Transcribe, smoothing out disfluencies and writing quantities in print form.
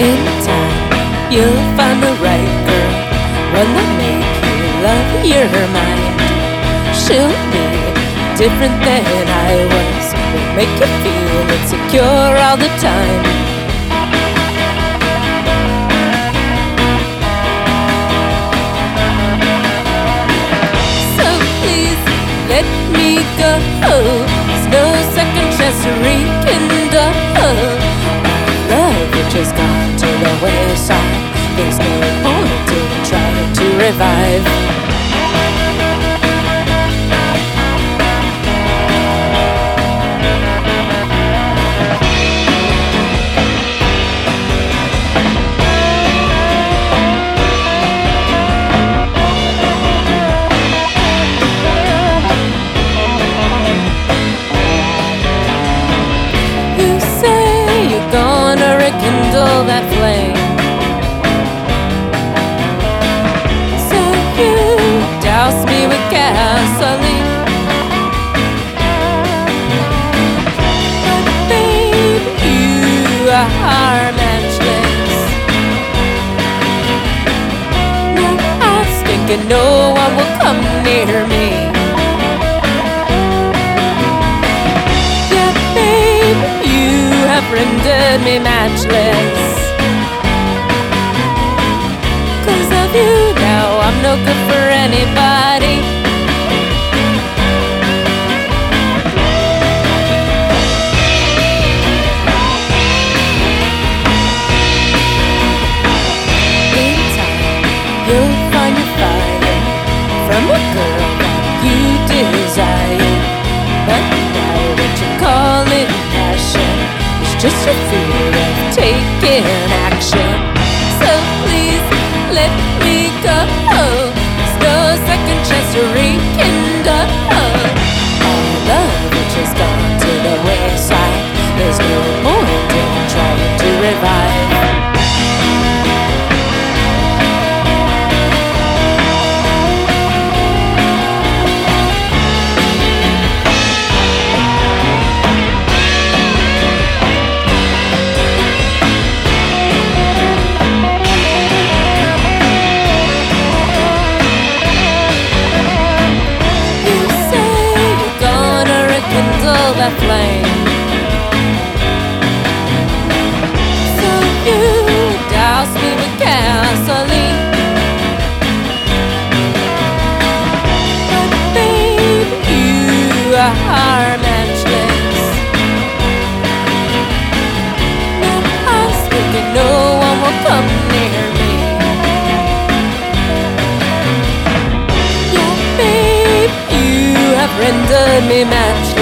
In time, you'll find the right girl, one that make you love your mind. She'll be different than I was, will make you feel insecure all the time. So please let me go. There's no second chance to rekindle. Love which has gone to the wayside. There's no point in trying to revive. Gonna rekindle that flame. So you douse me with gasoline, but babe, you are matchless. No asking and no one will come near me. Yeah, babe, you have rendered me matchless. 'Cause of you now I'm no good for anybody. In time, you'll find your fire from a girl that you desire. But now what you call it passion, just a fear of taking action. So please let me go. There's no second chance to rekindle. All love which has gone to the wayside. There's no point in trying to revive. That flame. So you douse me with gasoline, but babe, you are matchless. No asking and no one will come near me. Yeah, babe, you have rendered me matchless.